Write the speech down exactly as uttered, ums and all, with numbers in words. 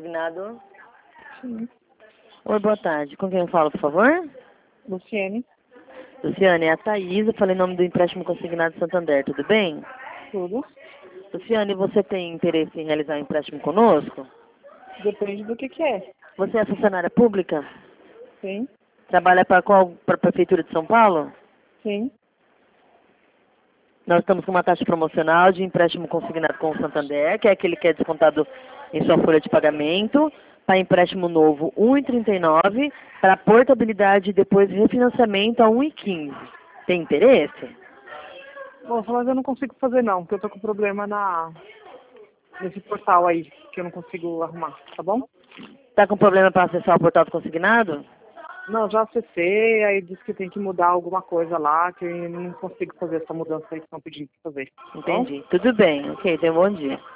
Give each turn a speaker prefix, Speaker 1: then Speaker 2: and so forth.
Speaker 1: consignado?
Speaker 2: Sim.
Speaker 1: Oi, boa tarde. Com quem eu falo, por favor?
Speaker 2: Luciane,
Speaker 1: Luciane, é a Thaís. Eu falei em nome do empréstimo consignado Santander, tudo bem?
Speaker 2: tudo.
Speaker 1: Luciane, você tem interesse em realizar um empréstimo conosco?
Speaker 2: Depende do que que é.
Speaker 1: Você é funcionária pública?
Speaker 2: Sim,
Speaker 1: Trabalha para qual? Para a Prefeitura de São Paulo?
Speaker 2: sim.
Speaker 1: Nós estamos com uma taxa promocional de empréstimo consignado com o Santander, que é aquele que é descontado em sua folha de pagamento, para empréstimo novo um vírgula trinta e nove, para portabilidade e depois refinanciamento a um vírgula quinze. Tem interesse?
Speaker 2: Moça, mas eu não consigo fazer não, porque eu tô com problema na nesse portal aí, que eu não consigo arrumar, tá bom?
Speaker 1: Está com problema para acessar o portal do consignado?
Speaker 2: Não, já acessei, aí disse que tem que mudar alguma coisa lá, que eu não consigo fazer essa mudança aí que estão pedindo pra fazer. Tá bom?
Speaker 1: Entendi. Tudo bem. Ok, tenha um bom dia.